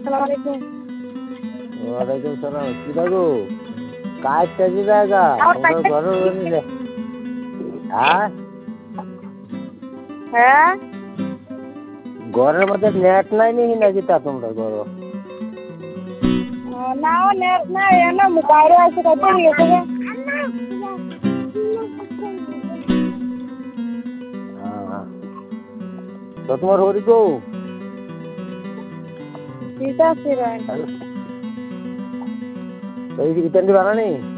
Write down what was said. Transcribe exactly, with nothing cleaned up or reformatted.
আসসালামু আলাইকুম। ওয়ালাইকুম সালাম। কি দাদু কাজ কাজে জায়গা তোমার ঘরের বসে হ্যাঁ হ্যাঁ ঘরের মধ্যে নেট নাই নি নাকি তা তোমরা ঘর না নেট নাই এনে বাইরে আছে কাজে গেছে গে তো তোমার হরি গো सीता सिराय এই ইতান্ডি বানানি